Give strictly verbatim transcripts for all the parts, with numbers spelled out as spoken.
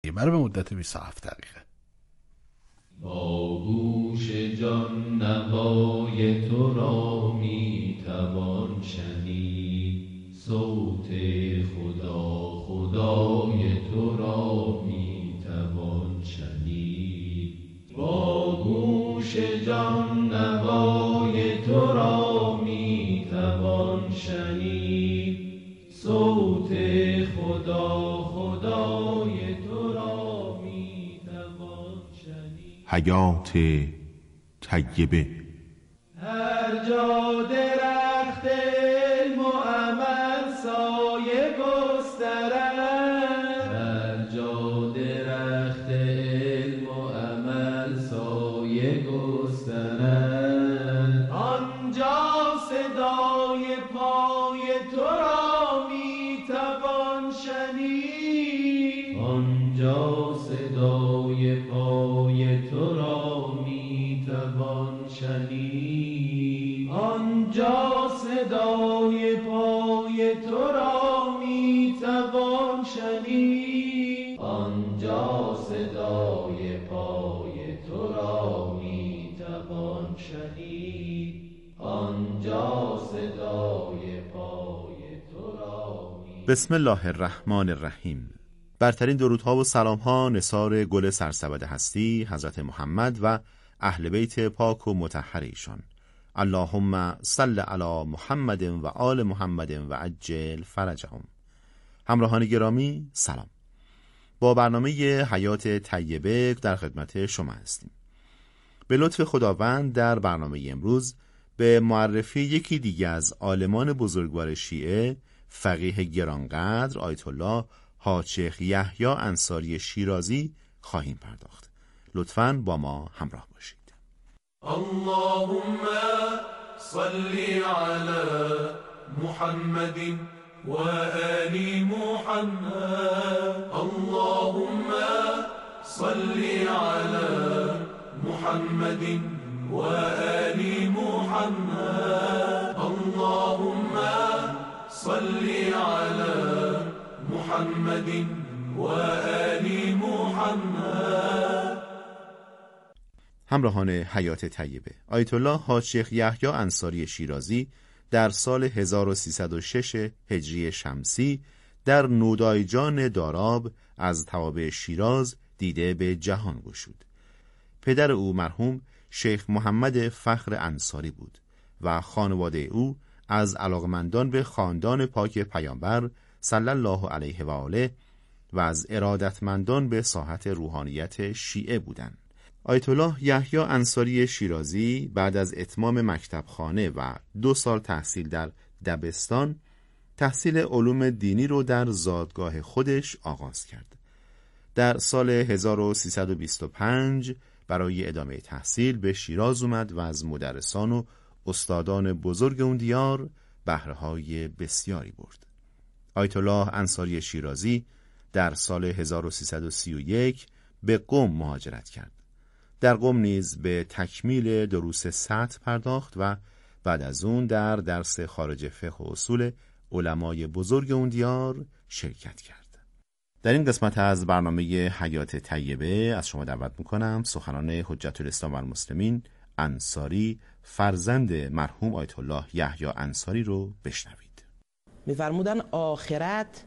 برای به مدت بیست و هفت دقیقه. با گوش جان نوای تو را می توان شنید، صوت خدا خدای تو را می توان شنید. با گوش جان نوای تو را می توان شنید، صوت خدا خدای تو را می توان شنید. حیات طیبه. هر جا درخت علم و عمل سایه گسترد، هر جا درخت علم و عمل سایه گسترد، آنجا صدای پای تو را می توان شنید، آنجا صدای پای تو را می توان شنید، آنجا صدای پای تو را می توان شنید، آنجا صدای پای تو را می توان شنید، آنجا صدای پای تو را می. بسم الله الرحمن الرحیم. برترین درودها و سلامها نثار گل سرسبد هستی حضرت محمد و اهل بیت پاک و مطهر ایشان. اللهم صل علی محمد و آل محمد و عجل فرجهم. همراهان گرامی سلام. با برنامه حیات طیبه در خدمت شما هستیم. به لطف خداوند در برنامه امروز به معرفی یکی دیگه از عالمان بزرگوار شیعه، فقیه گرانقدر آیت الله حاج شیخ یحیی انصاری شیرازی خواهیم پرداخت. لطفاً با ما همراه باشید. اللهم صل علی محمد و آل محمد، اللهم صل علی محمد و آل محمد، اللهم صل علی محمد و آل محمد. همراهان حیات طیبه، آیت الله حاج شیخ یحیی انصاری شیرازی در سال هزار و سیصد و شش هجری شمسی در نودایجان داراب از توابع شیراز دیده به جهان گشود. پدر او مرحوم شیخ محمد فخر انصاری بود و خانواده او از علاقمندان به خاندان پاک پیامبر صلی الله علیه و آله و از ارادتمندان به ساحت روحانیت شیعه بودند. آیت الله یحیی انصاری شیرازی بعد از اتمام مکتبخانه و دو سال تحصیل در دبستان، تحصیل علوم دینی رو در زادگاه خودش آغاز کرد. در سال هزار و سیصد و بیست و پنج برای ادامه تحصیل به شیراز اومد و از مدرسان و استادان بزرگ اون دیار بهره‌های بسیاری برد. آیت الله انصاری شیرازی در سال هزار و سیصد و سی و یک به قم مهاجرت کرد. در قم نیز به تکمیل دروس سطح پرداخت و بعد از اون در درس خارج فقه و اصول علمای بزرگ اون دیار شرکت کرد. در این قسمت از برنامه حیات طیبه از شما دعوت میکنم سخنان حجت الاسلام و المسلمین انصاری فرزند مرحوم آیت الله یحیی انصاری رو بشنوید. می‌فرمودن آخرت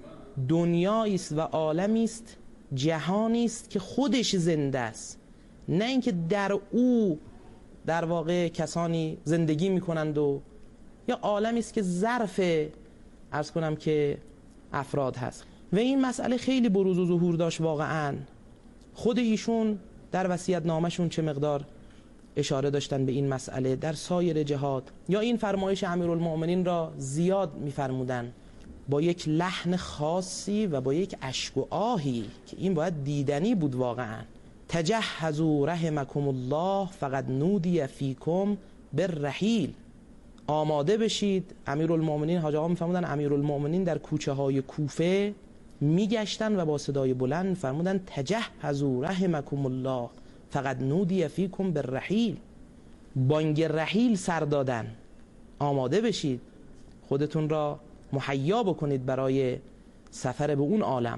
دنیایی است و عالمی است، جهانی است که خودش زنده است، نه اینکه در او در واقع کسانی زندگی میکنند و یا عالمی است که ظرف عرض کنم که افراد هست. و این مسئله خیلی بروز و ظهور داشت واقعا. خود ایشون در وصیت نامشون چه مقدار اشاره داشتن به این مسئله در سایر جهات، یا این فرمایش امیرالمؤمنین را زیاد میفرمودن با یک لحن خاصی و با یک اشک و آهی که این باید دیدنی بود واقعا. تجهزوا رحمکم الله فقد نودی فیکم بالرحیل. آماده بشید. امیرالمؤمنین حاج آقا میفرمودن امیرالمؤمنین در کوچه های کوفه میگشتن و با صدای بلند فرمودن تجهزوا رحمکم الله فقد نودی فیکم بالرحیل. بانگ رحیل سر دادن، آماده بشید، خودتون را مهیا بکنید برای سفر به اون عالم.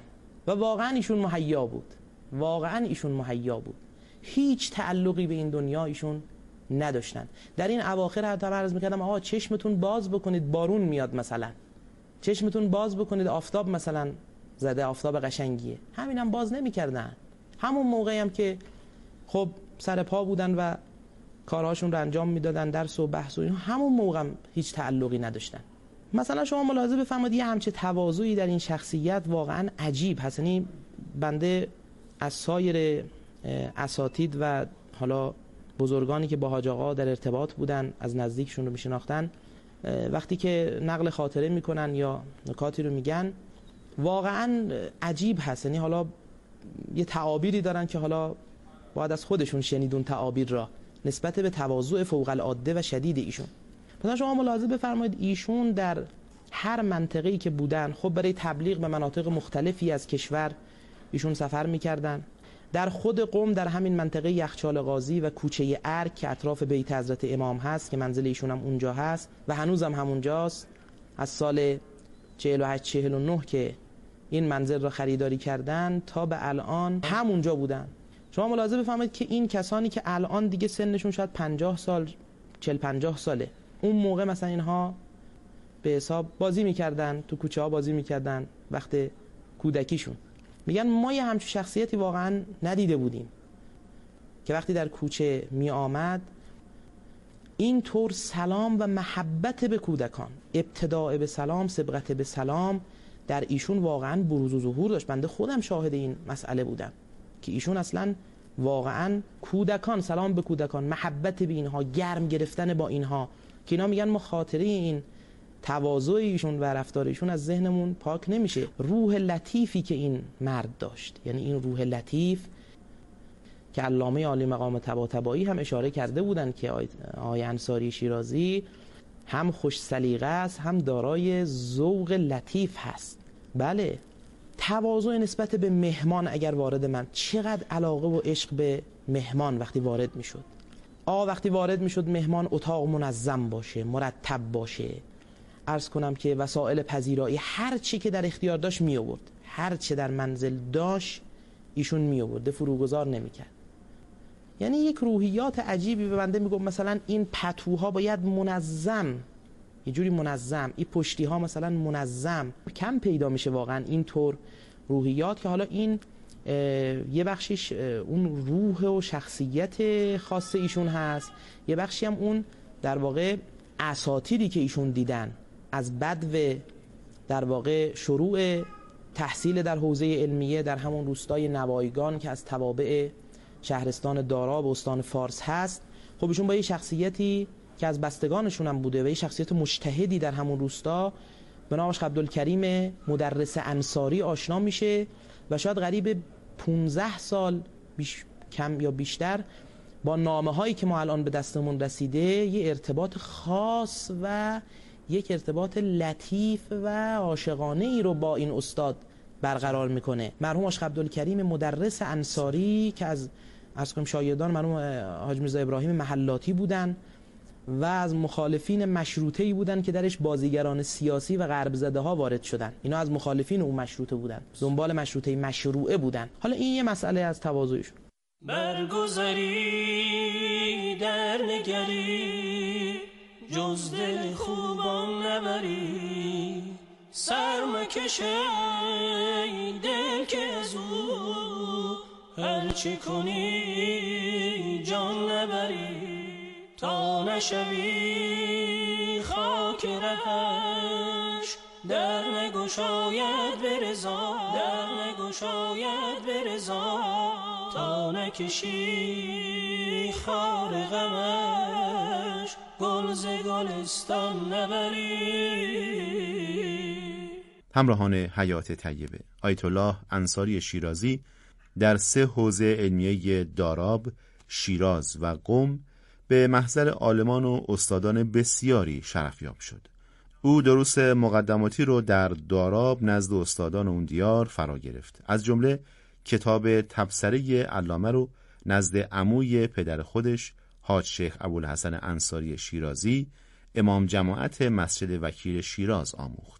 و واقعا ایشون مهیا بود، واقعا ایشون مهیا بود، هیچ تعلقی به این دنیا ایشون نداشتن. در این اواخر حتی عرض میکردم آقا چشمتون باز بکنید بارون میاد، مثلا چشمتون باز بکنید آفتاب مثلا زده، آفتاب قشنگیه، همینم هم باز نمیکردن. همون موقعی هم که خب سر پا بودن و کارهاشون رو انجام میدادن، درس و بحث و اینا، همون موقع هم هیچ تعلقی نداشتن. مثلا شما ملاحظه بفرمایید یه همچه تواضعی در این شخصیت واقعا عجیب هست. یعنی بنده از سایر اساتید و حالا بزرگانی که با حاج آقا در ارتباط بودن، از نزدیکشون رو میشناختن، وقتی که نقل خاطره میکنن یا نکاتی رو میگن واقعا عجیب هست. یعنی حالا یه تعابیری دارن که حالا باید از خودشون شنیدون تعابیر را نسبت به تواضع فوق العاده و شدید ایشون. مثلا شما ملاحظه بفرمایید ایشون در هر منطقه‌ای که بودن، خب برای تبلیغ به مناطق مختلفی از کشور ایشون سفر میکردن. در خود قم، در همین منطقه یخچال غازی و کوچه ارگ که اطراف بیت حضرت امام هست که منزل ایشون هم اونجا هست و هنوزم همونجاست، از سال چهل و هشت چهل و نه که این منزل را خریداری کردن تا به الان همونجا بودن. شما ملاحظه بفرمایید که این کسانی که الان دیگه سنشون شاید پنجاه سال، چهل پنجاه ساله، اون موقع مثلا اینها به حساب بازی میکردن، تو کوچه ها بازی میکردن وقت کودکیشون. میگن ما یه همچون شخصیتی واقعا ندیده بودیم که وقتی در کوچه می آمد این طور سلام و محبت به کودکان، ابتداء به سلام، سبقت به سلام در ایشون واقعا بروز و ظهور داشت. بنده خودم شاهد این مسئله بودم که ایشون اصلا واقعا کودکان، سلام به کودکان، محبت به اینها، گرم گرفتن با اینها، که اینا میگن ما خاطره این تواضع ایشون و رفتار ایشون از ذهنمون پاک نمیشه. روح لطیفی که این مرد داشت، یعنی این روح لطیف که علامه عالی مقام طباطبایی هم اشاره کرده بودن که آقای انصاری شیرازی هم خوش سلیقه است، هم دارای ذوق لطیف هست. بله، تواضع نسبت به مهمان اگر وارد من، چقدر علاقه و عشق به مهمان وقتی وارد میشد. آقا وقتی وارد میشد مهمان اتاق منظم باشه، مرتب باشه، عرض کنم که وسایل پذیرایی هر چی که در اختیار داشت می آورد، هر چی در منزل داشت ایشون می آورد، فروگذار نمیکرد. یعنی یک روحیات عجیبی. به بنده میگم مثلا این پتوها باید منظم، یه جوری منظم، این پشتی ها مثلا منظم. کم پیدا میشه واقعا اینطور روحیات که حالا این یه بخشیش اون روح و شخصیت خاص ایشون هست، یه بخشی هم اون در واقع اساتیدی که ایشون دیدن از بدو در واقع شروع تحصیل در حوزه علمیه در همون روستای نوایگان که از توابع شهرستان داراب و استان فارس هست. خب ایشون با یه شخصیتی که از بستگانشون هم بوده و یه شخصیت مجتهدی در همون روستا به نام عبدالکریم مدرس انصاری آشنا میشه و شاید قریب پانزده سال بیش کم یا بیشتر با نامه هایی که ما الان به دستمون رسیده یه ارتباط خاص و یک ارتباط لطیف و عاشقانه ای رو با این استاد برقرار میکنه. مرحوم عاشق عبدالکریم مدرس انصاری که از از کنم شایدان مرحوم حاج میرزا ابراهیم محلاتی بودن و از مخالفین مشروطه ای بودن که درش بازیگران سیاسی و غرب زده ها وارد شدن. اینا از مخالفین اون مشروطه بودن، دنبال مشروطه مشروعه بودن. حالا این یه مسئله از تواضعشون. برگذری در نگری جز دل خوبان نبری، سر مکشه دل که از او هر چی کنی جان نبری، تا نشوی خاک رهش در نگشاید برزا، در نگشاید برزا، تا نکشی خار غمش گل ز گلستان نبری. همراهان حیات طیبه، آیت الله انصاری شیرازی در سه حوزه علمیه داراب، شیراز و قم به محضر عالمان و استادان بسیاری شرفیاب شد. او دروس مقدماتی رو در داراب نزد استادان اون دیار فرا گرفت. از جمله کتاب تبصره علامه رو نزد عموی پدر خودش حاج شیخ ابوالحسن انصاری شیرازی، امام جماعت مسجد وکیل شیراز آموخت.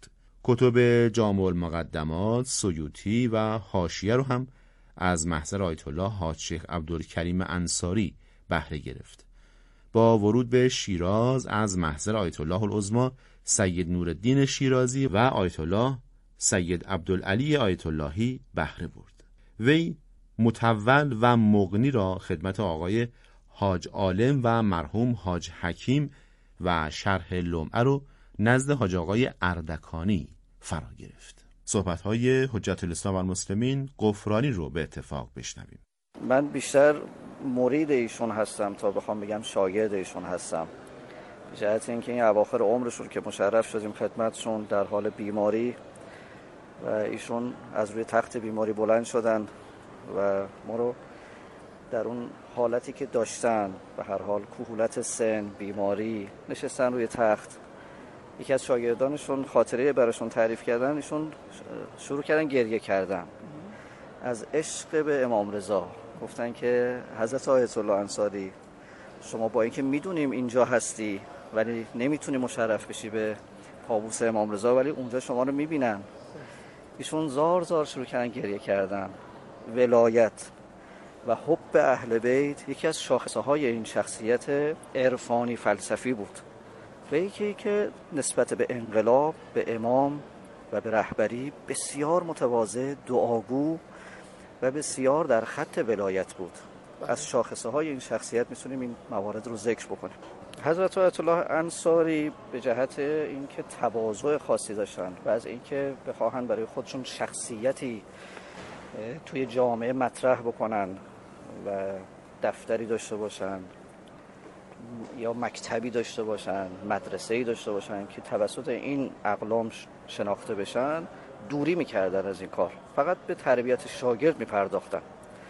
کتب جامع المقدمات، سیوطی و حاشیه رو هم از محضر آیت الله حاج شیخ عبدالکریم انصاری بهره گرفت. با ورود به شیراز از محضر آیت الله العظمی سید نورالدین شیرازی و آیت الله سید عبدالعلی آیت اللهی بهره برد. وی متول و مغنی را خدمت آقای حاج عالم و مرحوم حاج حکیم و شرح لمعه رو نزد حاج آقای اردکانی فرا گرفت. صحبت‌های حجت الاسلام و المسلمین غفرانی رو به اتفاق بشنویم. من بیشتر مرید ایشون هستم تا بخوام بگم شاگرد ایشون هستم. جهت اینکه این اواخر عمرشون که مشرف شدیم خدمتشون در حال بیماری و ایشون از روی تخت بیماری بلند شدن و ما رو در اون حالتی که داشتن به هر حال کهولت سن، بیماری، نشستن روی تخت. یکی از شاگردانشون خاطره براشون تعریف کردن، ایشون شروع کردن گریه کردن از عشق به امام رضا. گفتن که حضرت آیت الله انصاری، شما با اینکه میدونیم اینجا هستی ولی نمیتونی مشرف بشی به پابوس امام رضا، ولی اونجا شما رو میبینن. ایشون زار زار شروع کردن گریه کردن. ولایت و حب اهل بیت یکی از شاخصه های این شخصیت عرفانی فلسفی بود و یکی که نسبت به انقلاب، به امام و به رهبری بسیار متواضع، دعاگو و بسیار در خط ولایت بود. از شاخصه های این شخصیت میتونیم این موارد رو ذکر بکنیم. حضرت آیت الله انصاری به جهت اینکه تواضع خاصی داشتن و از اینکه بخواهن برای خودشون شخصیتی توی جامعه مطرح بکنن و دفتری داشته باشن یا مکتبی داشته باشن، مدرسه‌ای داشته باشن که توسط این اقلام شناخته بشن، دوری میکردن از این کار، فقط به تربیت شاگرد میپرداختن.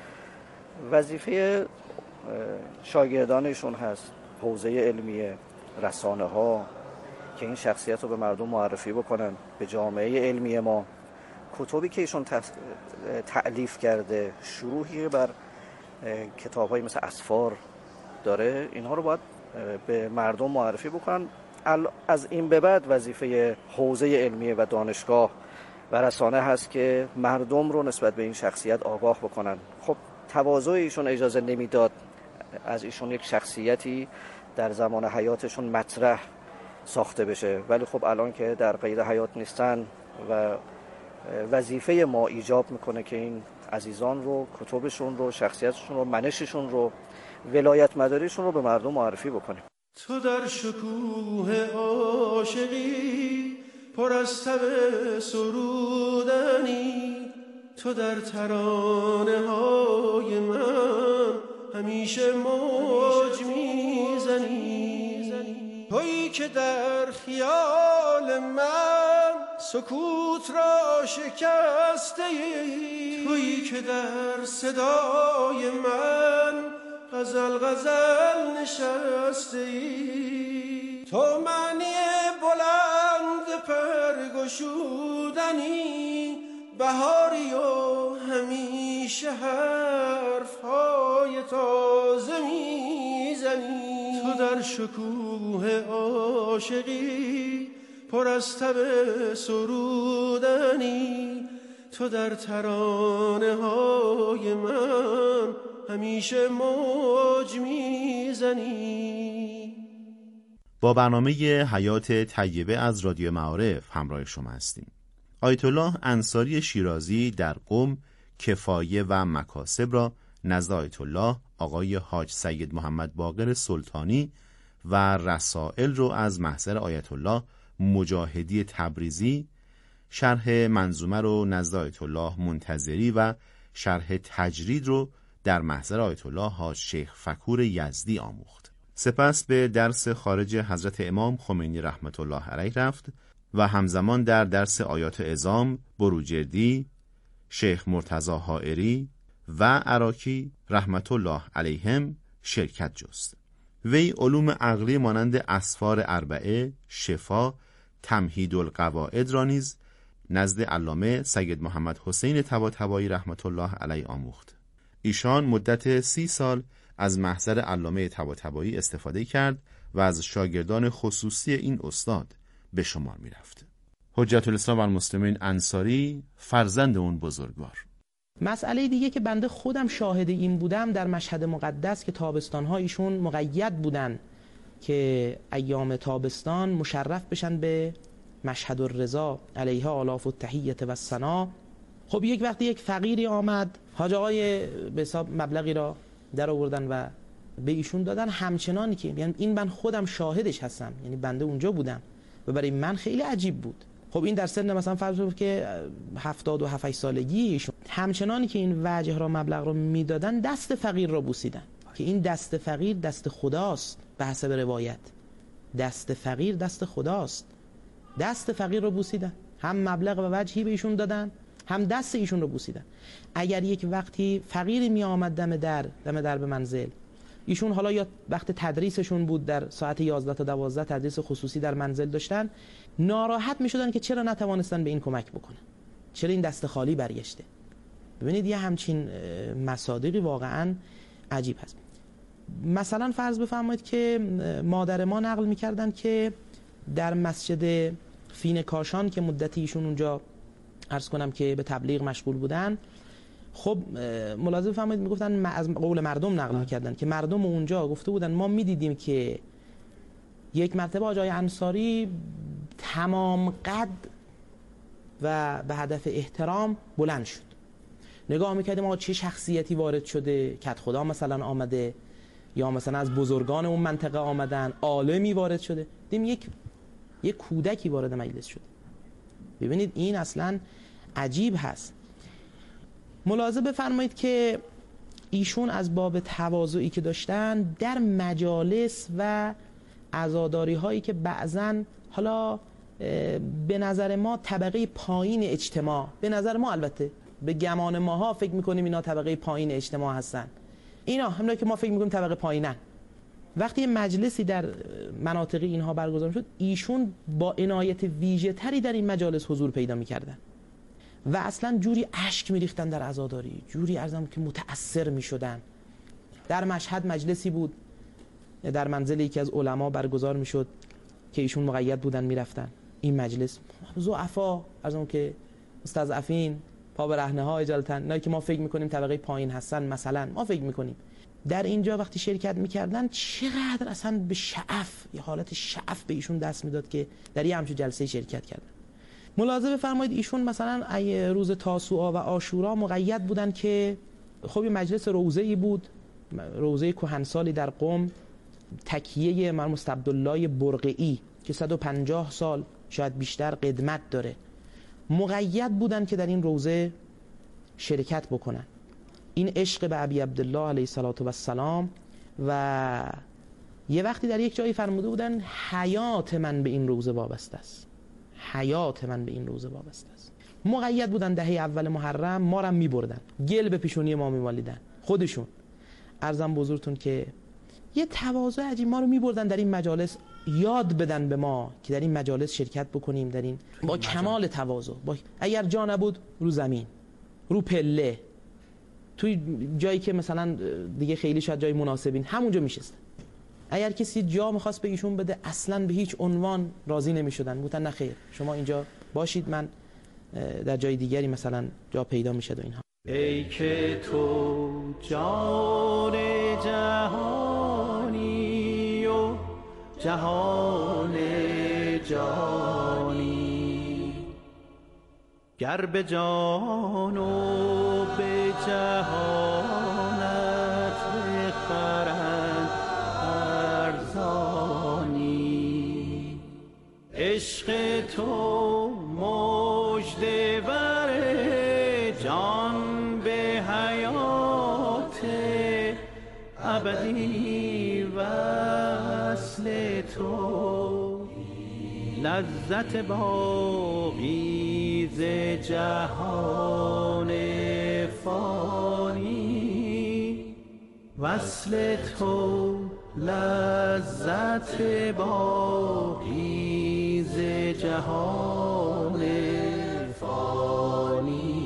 وظیفه شاگردانشون هست حوزه علمیه، رسانه ها که این شخصیت رو به مردم معرفی بکنن، به جامعه علمی ما. کتابی که ایشون تألیف کرده، شروحی بر کتاب‌های مثل اسفار داره، اینها رو باید به مردم معرفی بکنن. از این به بعد وظیفه حوزه علمیه و دانشگاه و رسانه هست که مردم رو نسبت به این شخصیت آگاه بکنن. خب تواضع ایشون اجازه نمیداد از ایشون یک شخصیتی در زمان حیاتشون مطرح ساخته بشه، ولی خب الان که در قید حیات نیستن و وظیفه ما ایجاب میکنه که این عزیزان رو، کتبشون رو، شخصیتشون رو، منششون رو، ولایت مداریشون رو به مردم معرفی بکنیم. تو در شکوه عاشقی پر از تب سرودنی، تو در ترانه های من همیشه موج میزنی، تویی که در خیال من سکوت را شکسته ای، تویی که در صدای من غزل غزل نشسته ای، تو معنی بلند پرگشودنی، بهاری و همیشه حرفهای تازه میزنی، تو در شکوه عاشقی پر از تب سرودنی، تو در ترانه های من همیشه موج میزنی. با برنامه حیات طیبه از رادیو معارف همراه شما هستیم. آیت الله انصاری شیرازی در قم کفایه و مکاسب را نزد آیت الله آقای حاج سید محمد باقر سلطانی و رسائل رو از محضر آیت الله مجاهدی تبریزی، شرح منظومه رو نزد آیت الله منتظری و شرح تجرید رو در محضر آیت الله حاج شیخ فکور یزدی آموخت. سپس به درس خارج حضرت امام خمینی رحمت الله علیه رفت و همزمان در درس آیات عظام بروجردی، شیخ مرتضی حائری و عراکی رحمت الله علیهم شرکت جست. وی علوم عقلی مانند اسفار اربعه، شفا، تمهید القواعد را نیز نزد علامه سید محمد حسین طباطبایی رحمت الله علیه آموخت. ایشان مدت سی سال از محضر علامه طباطبایی استفاده کرد و از شاگردان خصوصی این استاد به شمار می رفت. حجت الاسلام و المسلمین انصاری فرزند اون بزرگوار. مسئله دیگه که بنده خودم شاهد این بودم در مشهد مقدس که تابستان‌ها ایشون مقید بودن که ایام تابستان مشرف بشن به مشهد الرضا علیها آلاف التحیة و الثنا. خب یک وقتی یک فقیری آمد، حاج آقای به حساب مبلغی را در آوردن و به ایشون دادن، همچنانی که یعنی این من خودم شاهدش هستم، یعنی بنده اونجا بودم و برای من خیلی عجیب بود. خب این در سن مثلا فرض کنید که هفتاد و هفت سالگی ایشون، همچنانی که این وجه را مبلغ را میدادن دست فقیر را بوسیدن که این دست فقیر دست خداست. به حسب روایت دست فقیر دست خداست. دست فقیر رو بوسیدن، هم مبلغ و وجهی به ایشون دادن، هم دست ایشون رو بوسیدن. اگر یک وقتی فقیری می آمد دم در دم در به منزل ایشون، حالا یا وقت تدریسشون بود در ساعت یازده تا دوازده تدریس خصوصی در منزل داشتن، ناراحت می شدن که چرا نتوانستن به این کمک بکنن، چرا این دست خالی برگشته. ببینید یه همچین مصادیقی واقعا عجیب هست. مثلا فرض بفرمایید که مادر ما نقل می‌کردن که در مسجد فین کاشان که مدتی ایشون اونجا عرض کنم که به تبلیغ مشغول بودن، خب ملاحظه بفرمایید میگفتن از قول مردم نقل می‌کردن که مردم اونجا گفته بودن ما می‌دیدیم که یک مرتبه آقای انصاری تمام قد و به هدف احترام بلند شد، نگاه می‌کردیم آقا چه شخصیتی وارد شده، کت خدا مثلا آمده یا مثلا از بزرگان اون منطقه آمدن، عالمی وارد شده، دیدیم یک یک کودکی وارد مجلس شده. ببینید این اصلا عجیب هست. ملاحظه بفرمایید که ایشون از باب تواضعی که داشتن در مجالس و عزاداری هایی که بعضن حالا به نظر ما طبقه پایین اجتماع، به نظر ما البته به گمان ماها فکر میکنیم اینا طبقه پایین اجتماع هستن، اینا همونایی که ما فکر میکنیم طبقه پایینن. وقتی مجلسی در مناطق اینها برگزار شد، ایشون با عنایت ویژه تری در این مجالس حضور پیدا میکردن و اصلا جوری اشک میریختن در عزاداری، جوری ارزم که متأثر میشدن. در مشهد مجلسی بود در منزل یکی از علما برگزار میشد که ایشون مقید بودن میرفتن این مجلس، ضعفا ارزم که مستضعفین، پا به رهنه ها اجالتن، اینایی که ما فکر میکنیم طبقه پایین هستن، مثلا ما فکر میکنیم در اینجا وقتی شرکت میکردن چقدر اصلا به شعف، یه حالت شعف به ایشون دست میداد که در یه همچون جلسه شرکت کردن. ملاحظه بفرمایید ایشون مثلا روز تاسوعا و عاشورا مقید بودن که خب یه مجلس روضه‌ای بود، روضه کهنسالی در قم، تکیه مرحوم عبدالله برقعی که صد و پنجاه سال شاید بیشتر قدمت داره، مقید بودن که در این روضه شرکت بکنن. این عشق به ابی عبدالله علیه السلام و یه وقتی در یک جایی فرموده بودن حیات من به این روضه وابسته است، حیات من به این روضه وابسته است. مقید بودن دهه اول محرم، ما رو میبردن گل به پیشونی ما میمالیدن خودشون. عرضم بزرگتون که یه تواضع عجیب، ما رو میبردن در این مجالس یاد بدن به ما که در این مجالس شرکت بکنیم، در این با کمال تواضع، با اگر جا نبود رو زمین، رو پله، توی جایی که مثلا دیگه خیلی شاید جای مناسبین همونجا میشستن. اگر کسی جا میخواست به ایشون بده اصلا به هیچ عنوان راضی نمیشدن، گفتن نه خیر شما اینجا باشید، من در جای دیگری مثلا جا پیدا میشد و اینها. ای که تو جان جهانی و جهان جانی، گر به جان و به جهانت بخرند ارزانی، عشق تو مژده بر جان به حیات ابدی، وصل تو لذت باقی ز جهان فانی، وصل تو لذت باقی ز جهان فانی.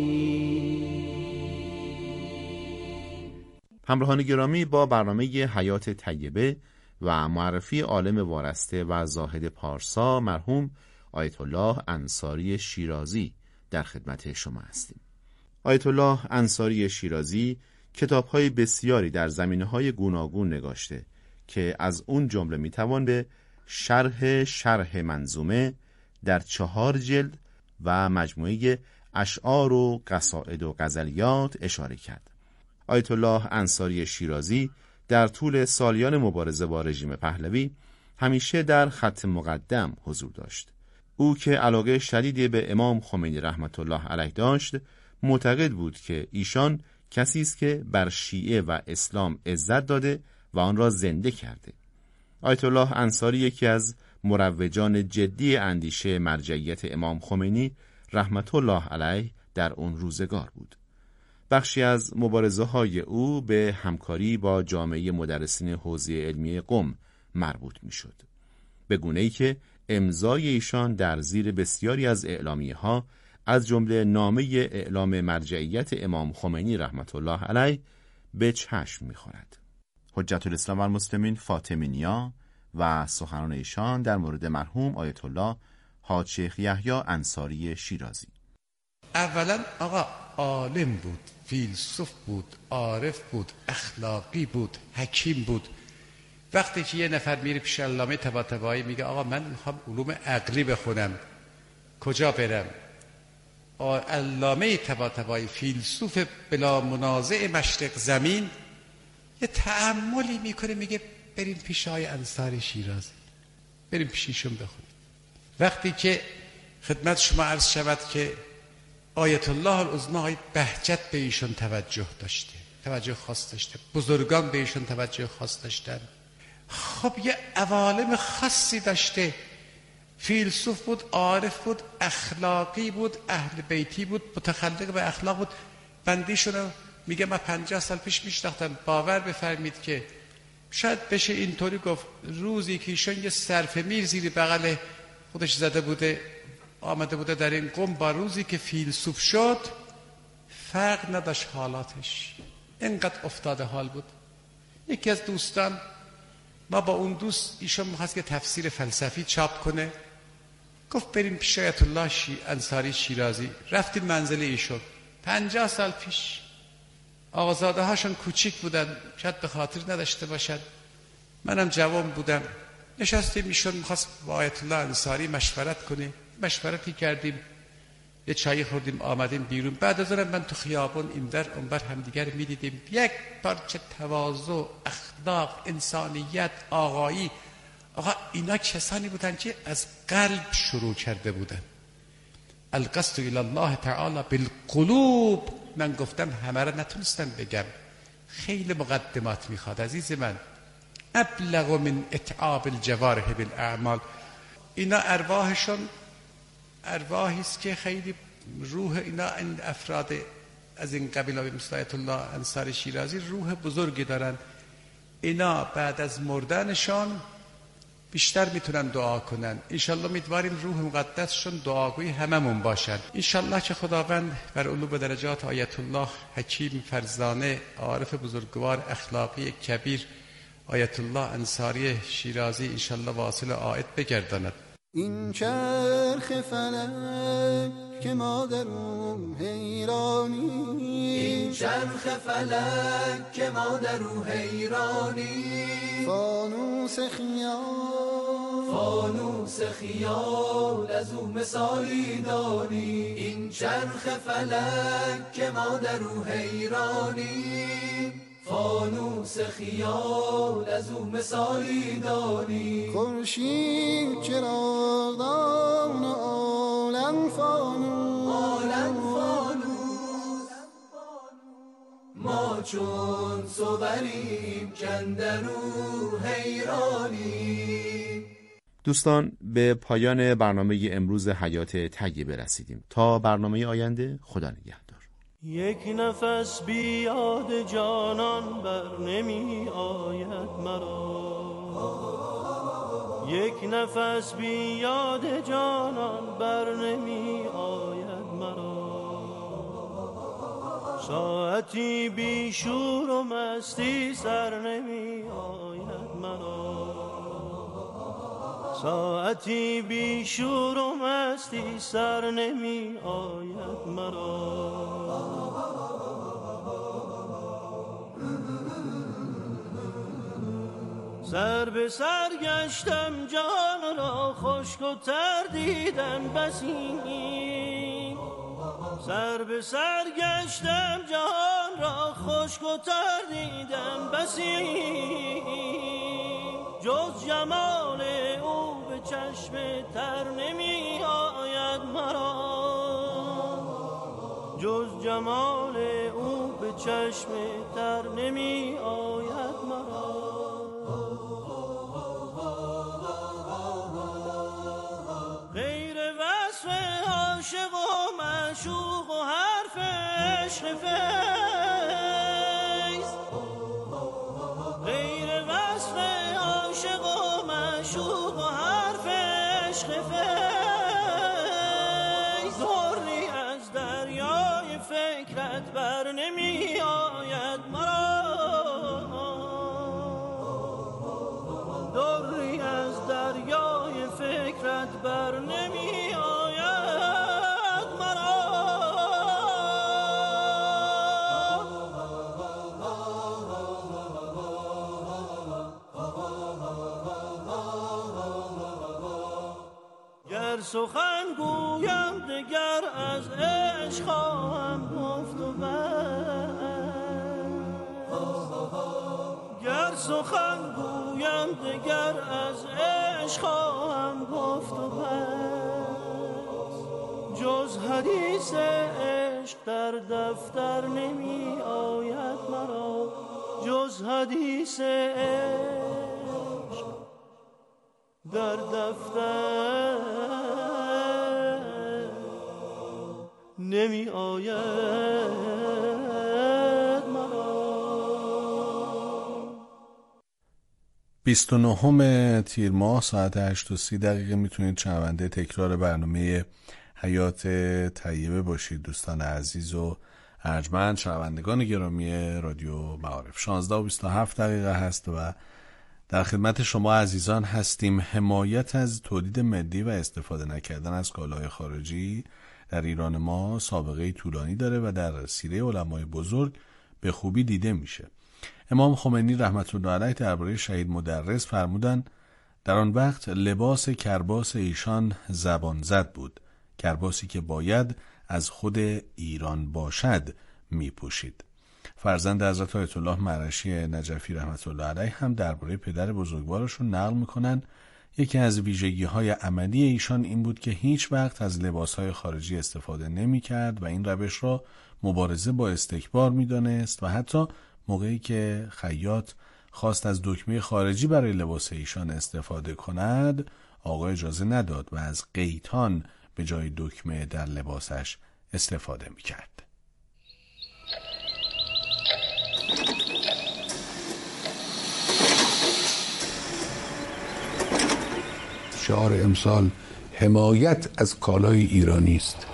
همراهان گرامی، با برنامه حیات طیبه و معرفی عالم وارسته و زاهد پارسا مرحوم آیت الله انصاری شیرازی در خدمت شما هستیم. آیت الله انصاری شیرازی کتاب‌های بسیاری در زمینه‌های گوناگون نگاشته که از اون جمله میتوان به شرح شرح منظومه در چهار جلد و مجموعه اشعار و قصائد و غزلیات اشاره کرد. آیت الله انصاری شیرازی در طول سالیان مبارزه با رژیم پهلوی همیشه در خط مقدم حضور داشت. او که علاقه شدیدی به امام خمینی رحمت الله علیه داشت، معتقد بود که ایشان کسی است که بر شیعه و اسلام عزت داده و آن را زنده کرده. آیت الله انصاری یکی از مروجان جدی اندیشه مرجعیت امام خمینی رحمت الله علیه در اون روزگار بود. بخشی از مبارزه های او به همکاری با جامعه مدرسین حوزه علمی قم مربوط می شد، به گونه‌ای که امضای ایشان در زیر بسیاری از اعلامیه ها از جمله نامه اعلام مرجعیت امام خمینی رحمت الله علیه به چشم می خورد. حجت الاسلام و المسلمین فاطمی نیا و سخنان ایشان در مورد مرحوم آیت الله حاج شیخ یحیی انصاری شیرازی. اولا آقا عالم بود، فیلسوف بود، عارف بود، اخلاقی بود، حکیم بود. وقتی که یه نفر میره پیش علامه طباطبایی میگه آقا من میخوام علوم عقلی بخونم، کجا برم؟ علامه طباطبایی فیلسوف بلا منازع مشرق زمین یه تأملی میکنه، میگه بریم پیش آقای انصاری شیرازی، بریم پیششون بخونیم. وقتی که خدمت شما عرض شود که آیت الله العظمی بهجت به ایشون توجه داشته، توجه خاص داشته، بزرگان به ایشون توجه خاص داشتن. خب یه عوالم خاصی داشته، فیلسوف بود، عارف بود، اخلاقی بود، اهل بیتی بود، متخلق به اخلاق بود. بندیشون میگه من پنجاه سال پیش میشناختم، باور بفرمید که شاید بشه اینطوری گفت روزی که ایشون یه صرف میر زیر بغل خودش زده بوده آمده بوده در این قم، با روزی که فیلسوف شد فرق نداشت حالاتش، اینقدر افتاده حال بود. یکی از دوستان، ما با اون دوست ایشون می‌خواست که تفسیر فلسفی چاپ کنه، گفت بریم پیش آیت الله شی... انصاری شیرازی. رفتیم منزل ایشون پنجاه سال پیش. آقازاده هاشون کوچیک بودن، شاید به خاطر نداشته باشد، منم جوان بودم. نشستیم ایشون می‌خواست با آیت الله انصاری مشورت کنه، مشورتی کردیم، یه چایی خوردیم، آمدیم بیرون. بعد از اون من تو خیابون این در اون بر همدیگر می‌دیدیم. یک پارچه تواضع، اخلاق، انسانیت، آقایی. آقا اینا کسانی بودن که از قلب شروع کرده بودن. القصد الی الله تعالی بالقلوب. من گفتم همه را نتونستم بگم، خیلی مقدمات میخواد عزیز من. ابلغ من اتعاب الجوارح بالاعمال. اینا ارواحشون ارواحی است که خیلی روح اینا، این افراد از این قبیله مثل آیت الله انصاری شیرازی روح بزرگی دارن. اینا بعد از مردنشان بیشتر میتونن دعا کنن. انشالله میتواریم روح مقدسشون دعاگوی هممون باشن. انشالله که خداوند بر علو درجات آیت الله حکیم فرزانه عارف بزرگوار اخلاقی کبیر آیت الله انصاری شیرازی انشالله واصل عائد بگرداند. این چرخ فلک که ما در او حیرانی، این چرخ فلک که ما در او حیرانی، فانوس خیال فانوس خیال از او مثالی دانی. این چرخ فلک که ما در او حیرانی، فانوس خیال از او مثالی دانی. خورشید چراغدان عالم فانوس، عالم فانوس، ما چون صوریم کندرو حیرانی. دوستان به پایان برنامه امروز حیات طیبه رسیدیم. تا برنامه آینده، خدا نگهدار. یک نفس بی یاد جانان بر نمی آید مرا، یک نفس بی یاد جانان بر نمی آید مرا. ساعتی بی شور و مستی سر نمی آید مرا، ساعتی بی شور و مستی سر نمی آید مرا. سر به سر گشتم جان را خشک و تر دیدم بسی. سر به سر گشتم جان را خشک و تر دیدم بسی. جز جمال او به چشم تر نمی آید مرا. جز جمال او به چشم تر نمی آید مرا. غیر وصف عاشق و معشوق و حرف عشق فیض، غیر وصف عاشق و معشوق و حرف عشق فیض، دری از دریای فکرت بر نمی آید مرا. دری از دریای فکرت بر نمی آید مرا. گر سخن گویم دگر از عشق خواهم گفت و گر سخن گویم دگر از عشق خواهم گفت و بس، جز حدیث عشق در دفتر نمی آید مرا. جز حدیث عشق در دفتر نمی آید بیست و نهم تیر ماه ساعت هشت و سی دقیقه میتونید شنونده تکرار برنامه حیات طیبه باشید. دوستان عزیز و ارجمند شنوندگان گرامی رادیو معارف، شانزده و بیست و هفت دقیقه هست و در خدمت شما عزیزان هستیم. حمایت از تولید ملی و استفاده نکردن از کالای خارجی در ایران ما سابقه طولانی داره و در سیره علمای بزرگ به خوبی دیده میشه. امام خمینی رحمت الله علیه درباره شهید مدرس فرمودند در آن وقت لباس کرباس ایشان زبان زد بود، کرباسی که باید از خود ایران باشد می پوشید. فرزند حضرت آیت الله مرشی نجفی رحمت الله علیه هم درباره پدر بزرگوارشون نقل میکنن یکی از ویژگی‌های عملی ایشان این بود که هیچ وقت از لباس‌های خارجی استفاده نمی‌کرد و این روش را مبارزه با استکبار می‌دانست و حتی موقعی که خیاط خواست از دکمه خارجی برای لباس ایشان استفاده کند آقا اجازه نداد و از قیتان به جای دکمه در لباسش استفاده می‌کرد. شعار امسال حمایت از کالای ایرانی است.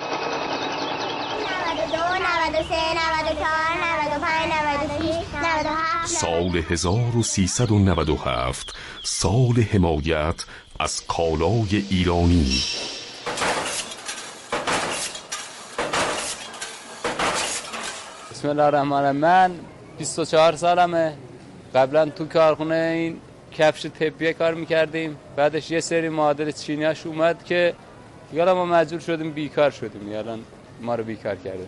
سال هزار و سیصد و نود و هفت سال حمایت از کالای ایرانی. بسم الله الرحمن الرحیم. من بیست و چهار سالمه. قبلا تو کارخونه این کفش تپیه کار میکردیم، بعدش یه سری معادل چینیاش اومد که یالا ما مجبور شدیم بیکار شدیم، یالا ما رو بیکار کرده.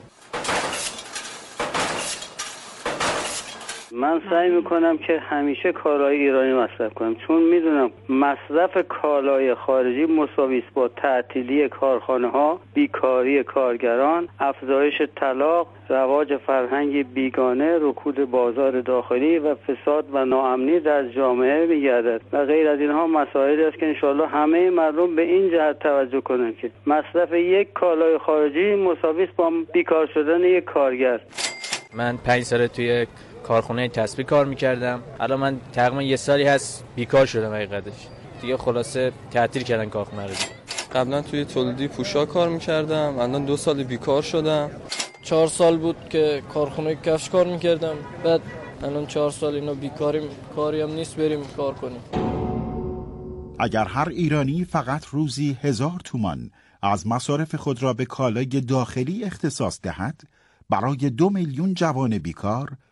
من سعی میکنم که همیشه کالای ایرانی مصرف کنم، چون میدونم مصرف کالای خارجی مساوی است با تعطیلی کارخانه ها، بیکاری کارگران، افزایش طلاق، رواج فرهنگ بیگانه، رکود بازار داخلی و فساد و ناامنی در جامعه میگردد و غیر از اینها مسائلی است که انشاءالله همه مردم به این جهت توجه کنند که مصرف یک کالای خارجی مساوی است با بیکار شدن یک کارگر. من پنج سال توی کارخونه تسبیح کار میکردم، الان من تقریبا یه سالی هست بیکار شدم. حقیقتش دیگه خلاصه تعطیل کردن کارخونه رو. قبلا توی تولیدی پوشاک کار میکردم، الان دو سال بیکار شدم. چهار سال بود که کارخونه کفش کار میکردم، بعد الان چهار سال اینا بیکاریم، کاری هم نیست بریم کار کنیم. اگر هر ایرانی فقط روزی هزار تومان از مصارف خود را به کالای داخلی اختصاص دهد، برای دو میلیون جوان بیکار